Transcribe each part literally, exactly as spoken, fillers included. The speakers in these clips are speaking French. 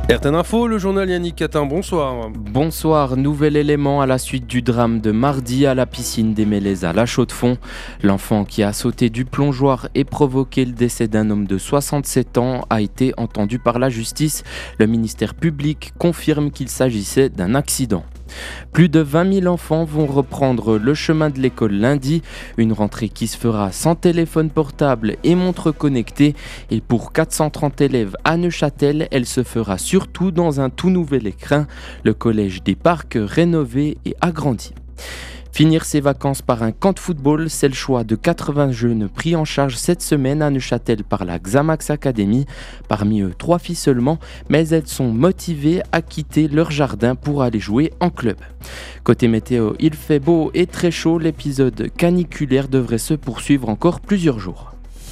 R T N Info, le journal Yannick Catin, bonsoir. Bonsoir, nouvel élément à la suite du drame de mardi à la piscine des Mélèzes à La Chaux-de-Fonds. L'enfant qui a sauté du plongeoir et provoqué le décès d'un homme de soixante-sept ans a été entendu par la justice. Le ministère public confirme qu'il s'agissait d'un accident. Plus de vingt mille enfants vont reprendre le chemin de l'école lundi, une rentrée qui se fera sans téléphone portable et montre connectée. Et pour quatre cent trente élèves à Neuchâtel, elle se fera surtout dans un tout nouvel écrin, le collège des Parcs rénové et agrandi. Finir ses vacances par un camp de football, c'est le choix de quatre-vingts jeunes pris en charge cette semaine à Neuchâtel par la Xamax Academy. Parmi eux, trois filles seulement, mais elles sont motivées à quitter leur jardin pour aller jouer en club. Côté météo, il fait beau et très chaud, l'épisode caniculaire devrait se poursuivre encore plusieurs jours.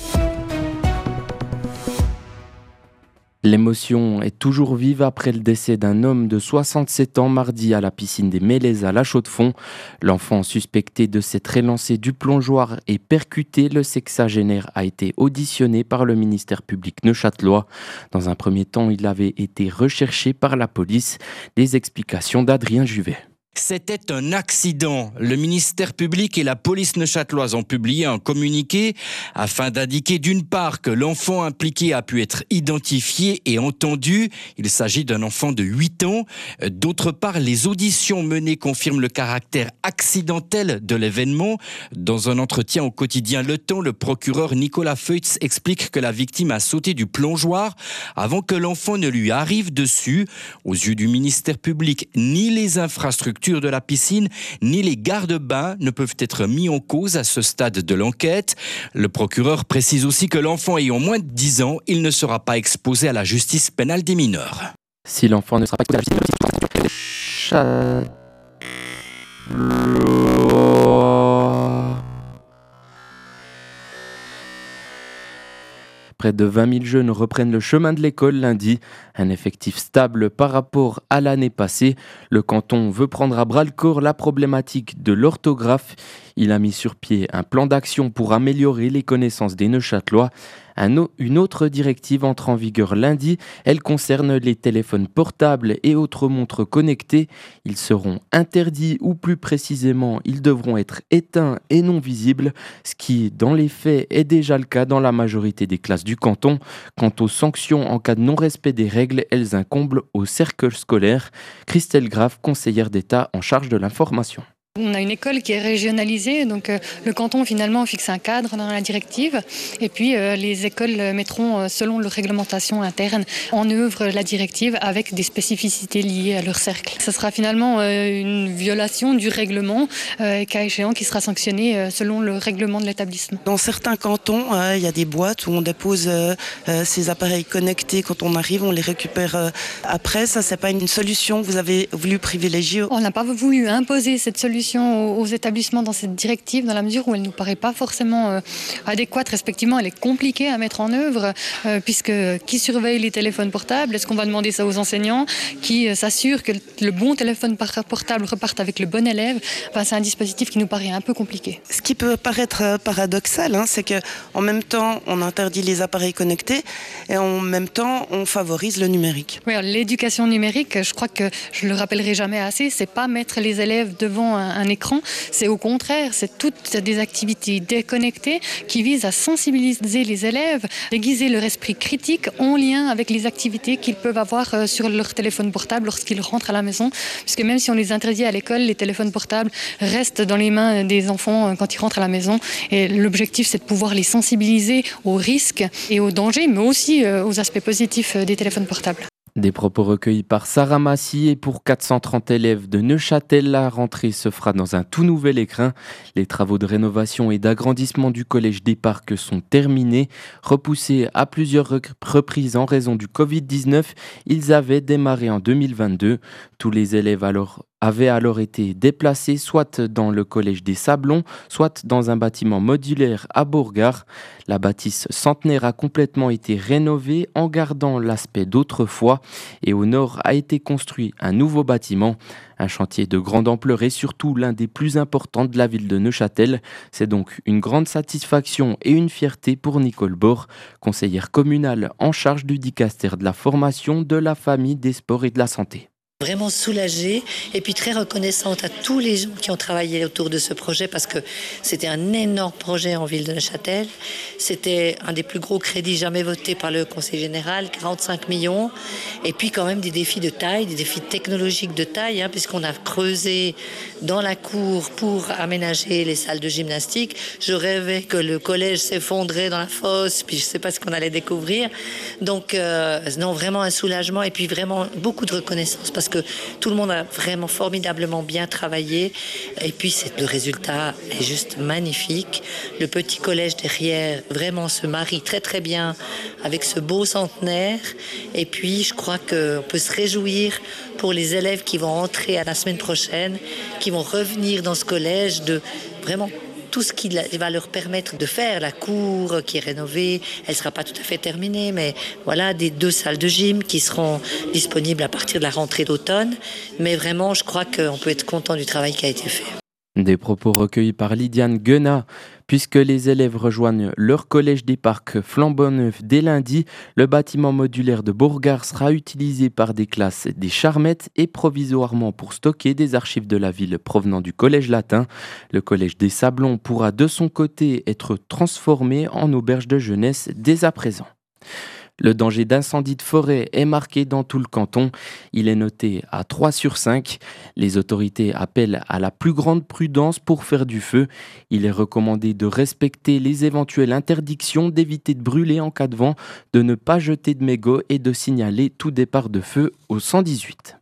L'émotion est toujours vive après le décès d'un homme de soixante-sept ans mardi à la piscine des Mélèzes à La Chaux-de-Fonds. L'enfant suspecté de s'être élancé du plongeoir et percuté le sexagénaire a été auditionné par le ministère public neuchâtelois. Dans un premier temps, il avait été recherché par la police. Les explications d'Adrien Juvet. C'était un accident. Le ministère public et la police neuchâteloise ont publié un communiqué afin d'indiquer d'une part que l'enfant impliqué a pu être identifié et entendu. Il s'agit d'un enfant de huit ans. D'autre part, les auditions menées confirment le caractère accidentel de l'événement. Dans un entretien au quotidien Le Temps, le procureur Nicolas Feutz explique que la victime a sauté du plongeoir avant que l'enfant ne lui arrive dessus. Aux yeux du ministère public, ni les infrastructures de la piscine, ni les garde-bains ne peuvent être mis en cause à ce stade de l'enquête. Le procureur précise aussi que l'enfant ayant moins de dix ans, il ne sera pas exposé à la justice pénale des mineurs. Si l'enfant ne sera pas exposé à la justice, près de vingt mille jeunes reprennent le chemin de l'école lundi. Un effectif stable par rapport à l'année passée. Le canton veut prendre à bras-le-corps la problématique de l'orthographe. Il a mis sur pied un plan d'action pour améliorer les connaissances des Neuchâtelois. Un o- une autre directive entre en vigueur lundi. Elle concerne les téléphones portables et autres montres connectées. Ils seront interdits ou plus précisément, ils devront être éteints et non visibles, ce qui, dans les faits, est déjà le cas dans la majorité des classes du canton. Quant aux sanctions en cas de non-respect des règles, elles incombent au cercle scolaire. Christelle Graff, conseillère d'État en charge de l'information. On a une école qui est régionalisée, donc euh, le canton finalement fixe un cadre dans la directive et puis euh, les écoles mettront euh, selon leur réglementation interne en œuvre la directive avec des spécificités liées à leur cercle. Ce sera finalement euh, une violation du règlement, euh, cas échéant, qui sera sanctionnée euh, selon le règlement de l'établissement. Dans certains cantons, euh, il y a des boîtes où on dépose euh, euh, ces appareils connectés. Quand on arrive, on les récupère euh, après. Ça, c'est pas une solution que vous avez voulu privilégier. On n'a pas voulu imposer cette solution aux établissements dans cette directive dans la mesure où elle ne nous paraît pas forcément euh, adéquate. Respectivement, elle est compliquée à mettre en œuvre euh, puisque qui surveille les téléphones portables? Est-ce qu'on va demander ça aux enseignants qui euh, s'assurent que le bon téléphone portable reparte avec le bon élève? Enfin, c'est un dispositif qui nous paraît un peu compliqué. Ce qui peut paraître paradoxal, hein, c'est qu'en même temps, on interdit les appareils connectés et en même temps, on favorise le numérique. Oui, alors, l'éducation numérique, je crois que je le rappellerai jamais assez, c'est pas mettre les élèves devant un, un écran, c'est au contraire, c'est toutes des activités déconnectées qui visent à sensibiliser les élèves, aiguiser leur esprit critique en lien avec les activités qu'ils peuvent avoir sur leur téléphone portable lorsqu'ils rentrent à la maison, puisque même si on les interdit à l'école, les téléphones portables restent dans les mains des enfants quand ils rentrent à la maison et l'objectif c'est de pouvoir les sensibiliser aux risques et aux dangers, mais aussi aux aspects positifs des téléphones portables. Des propos recueillis par Sarah Massy et pour quatre cent trente élèves de Neuchâtel, la rentrée se fera dans un tout nouvel écrin. Les travaux de rénovation et d'agrandissement du collège des Parcs sont terminés. Repoussés à plusieurs reprises en raison du covid dix-neuf, ils avaient démarré en deux mille vingt-deux. Tous les élèves alors avaient alors été déplacés soit dans le collège des Sablons, soit dans un bâtiment modulaire à Bourgard. La bâtisse centenaire a complètement été rénovée en gardant l'aspect d'autrefois et au nord a été construit un nouveau bâtiment. Un chantier de grande ampleur et surtout l'un des plus importants de la ville de Neuchâtel. C'est donc une grande satisfaction et une fierté pour Nicole Bord, conseillère communale en charge du dicastère de la formation, de la famille, des sports et de la santé. Vraiment soulagée et puis très reconnaissante à tous les gens qui ont travaillé autour de ce projet parce que c'était un énorme projet en ville de Neuchâtel. C'était un des plus gros crédits jamais votés par le Conseil général, quarante-cinq millions. Et puis quand même des défis de taille, des défis technologiques de taille, hein, puisqu'on a creusé dans la cour pour aménager les salles de gymnastique. Je rêvais que le collège s'effondrait dans la fosse, puis je ne sais pas ce qu'on allait découvrir. Donc euh, non, vraiment un soulagement et puis vraiment beaucoup de reconnaissance parce que que tout le monde a vraiment formidablement bien travaillé et puis c'est, le résultat est juste magnifique. Le petit collège derrière vraiment se marie très très bien avec ce beau centenaire et puis je crois qu'on peut se réjouir pour les élèves qui vont entrer à la semaine prochaine, qui vont revenir dans ce collège de vraiment tout ce qui va leur permettre de faire. La cour qui est rénovée, elle ne sera pas tout à fait terminée, mais voilà, des deux salles de gym qui seront disponibles à partir de la rentrée d'automne. Mais vraiment, je crois qu'on peut être content du travail qui a été fait. Des propos recueillis par Lydiane Guenat. Puisque les élèves rejoignent leur collège des parcs flambant neuf dès lundi, le bâtiment modulaire de Bourgard sera utilisé par des classes des Charmettes et provisoirement pour stocker des archives de la ville provenant du collège latin. Le collège des Sablons pourra de son côté être transformé en auberge de jeunesse dès à présent. Le danger d'incendie de forêt est marqué dans tout le canton. Il est noté à trois sur cinq. Les autorités appellent à la plus grande prudence pour faire du feu. Il est recommandé de respecter les éventuelles interdictions, d'éviter de brûler en cas de vent, de ne pas jeter de mégots et de signaler tout départ de feu au cent dix-huit.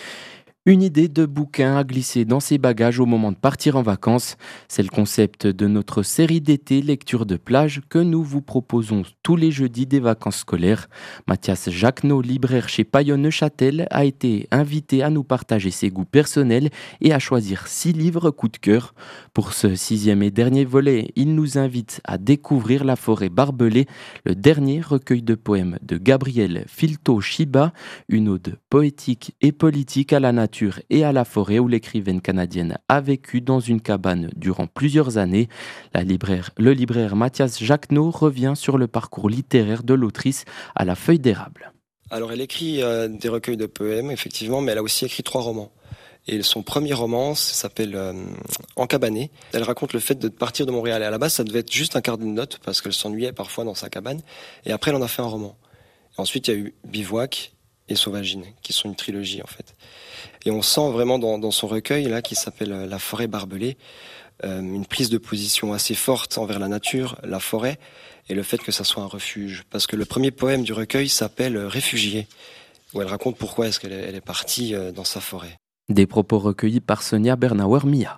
Une idée de bouquin à glisser dans ses bagages au moment de partir en vacances. C'est le concept de notre série d'été Lecture de plage que nous vous proposons tous les jeudis des vacances scolaires. Mathias Jacquenot, libraire chez Paillon Neuchâtel, a été invité à nous partager ses goûts personnels et à choisir six livres coup de cœur. Pour ce sixième et dernier volet, il nous invite à découvrir La forêt barbelée, le dernier recueil de poèmes de Gabriel Filto-Shiba, une ode poétique et politique à la nature et à la forêt où l'écrivaine canadienne a vécu dans une cabane durant plusieurs années. La libraire, le libraire Mathias Jacquenot revient sur le parcours littéraire de l'autrice à la feuille d'érable. Alors elle écrit euh, des recueils de poèmes, effectivement, mais elle a aussi écrit trois romans. Et son premier roman s'appelle euh, Encabané. Elle raconte le fait de partir de Montréal. Et à la base, ça devait être juste un carnet de notes parce qu'elle s'ennuyait parfois dans sa cabane. Et après, elle en a fait un roman. Et ensuite, il y a eu Bivouac et Sauvagine, qui sont une trilogie en fait. Et on sent vraiment dans, dans son recueil là, qui s'appelle La forêt barbelée, euh, une prise de position assez forte envers la nature, la forêt, et le fait que ça soit un refuge. Parce que le premier poème du recueil s'appelle Réfugié, où elle raconte pourquoi est-ce qu'elle est, elle est partie euh, dans sa forêt. Des propos recueillis par Sonia Bernauer-Mia.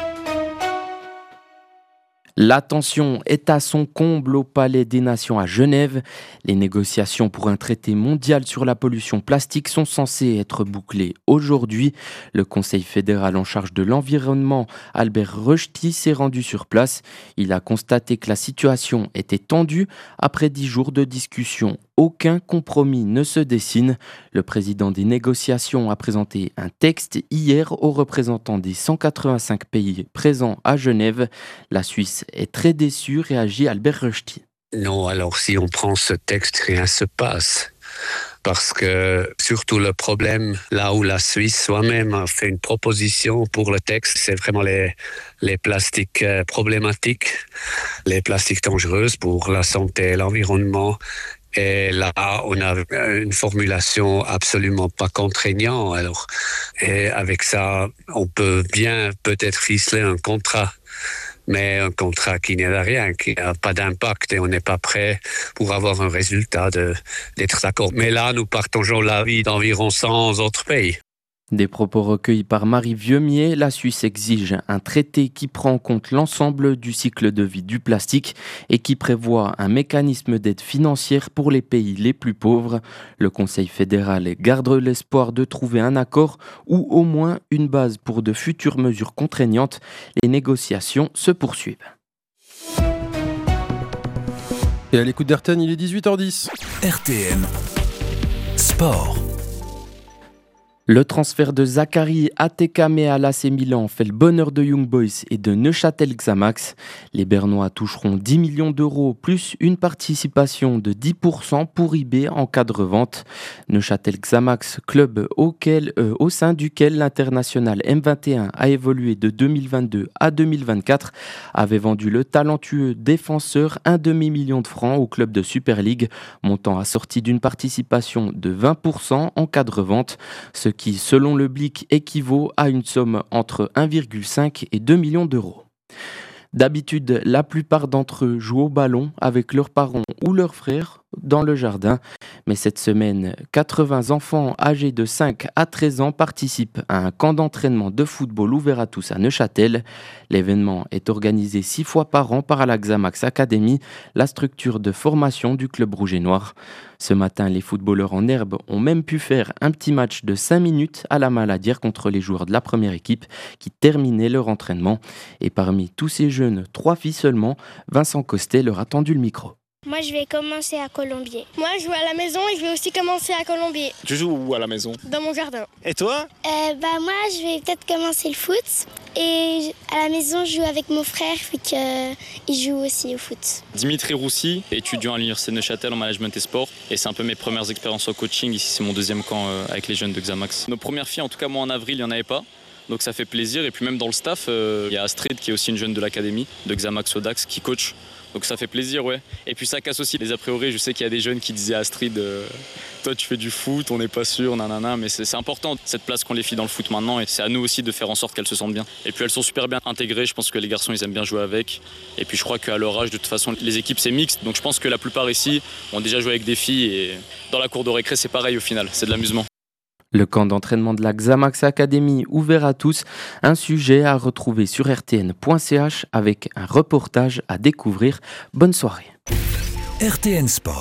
La tension est à son comble au Palais des Nations à Genève. Les négociations pour un traité mondial sur la pollution plastique sont censées être bouclées aujourd'hui. Le Conseil fédéral en charge de l'environnement, Albert Rösti, s'est rendu sur place. Il a constaté que la situation était tendue. Après dix jours de discussion, aucun compromis ne se dessine. Le président des négociations a présenté un texte hier aux représentants des cent quatre-vingt-cinq pays présents à Genève. La Suisse est très déçu, réagit Albert Rösti. Non, alors si on prend ce texte, rien se passe. Parce que surtout le problème, là où la Suisse soi-même a fait une proposition pour le texte, c'est vraiment les, les plastiques problématiques, les plastiques dangereux pour la santé et l'environnement. Et là, on a une formulation absolument pas contraignante. Alors, et avec ça, on peut bien peut-être ficeler un contrat. Mais un contrat qui n'est à rien, qui n'a pas d'impact et on n'est pas prêt pour avoir un résultat de, d'être d'accord. Mais là, nous partageons l'avis d'environ cent autres pays. Des propos recueillis par Marie Vieumier, la Suisse exige un traité qui prend en compte l'ensemble du cycle de vie du plastique et qui prévoit un mécanisme d'aide financière pour les pays les plus pauvres. Le Conseil fédéral garde l'espoir de trouver un accord ou au moins une base pour de futures mesures contraignantes. Les négociations se poursuivent. Et à l'écoute d'R T N, il est dix-huit heures dix. R T N Sport. Le transfert de Zachary Atekame à l'A C Milan fait le bonheur de Young Boys et de Neuchâtel Xamax. Les Bernois toucheront dix millions d'euros plus une participation de dix pour cent pour I B en cas de revente. Neuchâtel Xamax, club auquel, euh, au sein duquel l'international M vingt et un a évolué de deux mille vingt-deux à deux mille vingt-quatre, avait vendu le talentueux défenseur un demi-million de francs au club de Super League, montant assorti d'une participation de vingt pour cent en cas de revente, ce qui, selon le Blick, équivaut à une somme entre un virgule cinq et deux millions d'euros. D'habitude, la plupart d'entre eux jouent au ballon avec leurs parents ou leurs frères dans le jardin. Mais cette semaine, quatre-vingts enfants âgés de cinq à treize ans participent à un camp d'entraînement de football ouvert à tous à Neuchâtel. L'événement est organisé six fois par an par la Xamax Academy, la structure de formation du club rouge et noir. Ce matin, les footballeurs en herbe ont même pu faire un petit match de cinq minutes à la Maladière contre les joueurs de la première équipe qui terminaient leur entraînement. Et parmi tous ces jeunes, trois filles seulement, Vincent Costet leur a tendu le micro. Moi, je vais commencer à Colombier. Moi, je joue à la maison et je vais aussi commencer à Colombier. Tu joues où à la maison? Dans mon jardin. Et toi? euh, Bah moi, je vais peut-être commencer le foot. Et à la maison, je joue avec mon frère, vu qu'il joue aussi au foot. Dimitri Roussy, étudiant à l'université de Neuchâtel en management et sport. Et c'est un peu mes premières expériences au coaching. Ici, c'est mon deuxième camp avec les jeunes de Xamax. Nos premières filles, en tout cas moi en avril, il n'y en avait pas. Donc ça fait plaisir. Et puis même dans le staff, euh, il y a Astrid qui est aussi une jeune de l'académie de Xamax Audax qui coach. Donc ça fait plaisir, ouais. Et puis ça casse aussi les a priori. Je sais qu'il y a des jeunes qui disaient à Astrid euh, toi tu fais du foot, on n'est pas sûr, nanana. Mais c'est, c'est important cette place qu'ont les filles dans le foot maintenant. Et c'est à nous aussi de faire en sorte qu'elles se sentent bien. Et puis elles sont super bien intégrées. Je pense que les garçons ils aiment bien jouer avec. Et puis je crois qu'à leur âge de toute façon les équipes c'est mixte. Donc je pense que la plupart ici ont déjà joué avec des filles. Et dans la cour de récré c'est pareil au final, c'est de l'amusement. Le camp d'entraînement de la Xamax Academy ouvert à tous, un sujet à retrouver sur r t n point c h avec un reportage à découvrir. Bonne soirée. R T N Sport.